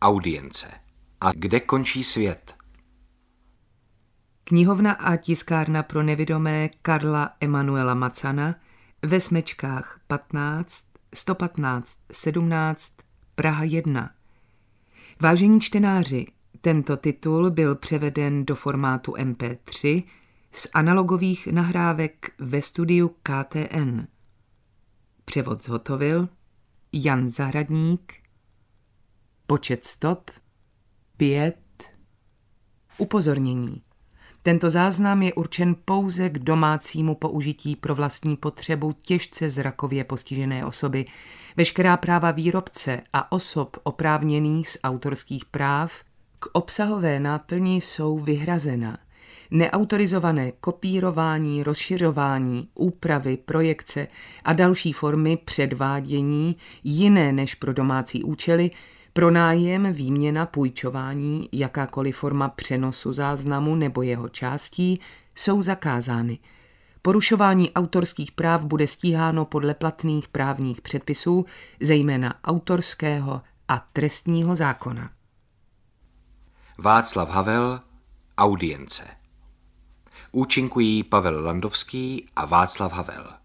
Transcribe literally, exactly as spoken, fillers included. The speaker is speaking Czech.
Audience. A kde končí svět? Knihovna a tiskárna pro nevidomé Karla Emanuela Macana ve Smečkách patnáct, sto patnáct sedmnáct, Praha jedna. Vážení čtenáři, tento titul byl převeden do formátu em pé tři z analogových nahrávek ve studiu K T N. Převod zhotovil Jan Zahradník. Počet stop pět. Upozornění. Tento záznam je určen pouze k domácímu použití pro vlastní potřebu těžce zrakově postižené osoby. Veškerá práva výrobce a osob oprávněných z autorských práv k obsahové náplni jsou vyhrazena. Neautorizované kopírování, rozšiřování, úpravy, projekce a další formy předvádění jiné než pro domácí účely, pronájem, výměna, půjčování, jakákoliv forma přenosu záznamu nebo jeho částí jsou zakázány. Porušování autorských práv bude stíháno podle platných právních předpisů, zejména autorského a trestního zákona. Václav Havel, Audience. Účinkují Pavel Landovský a Václav Havel.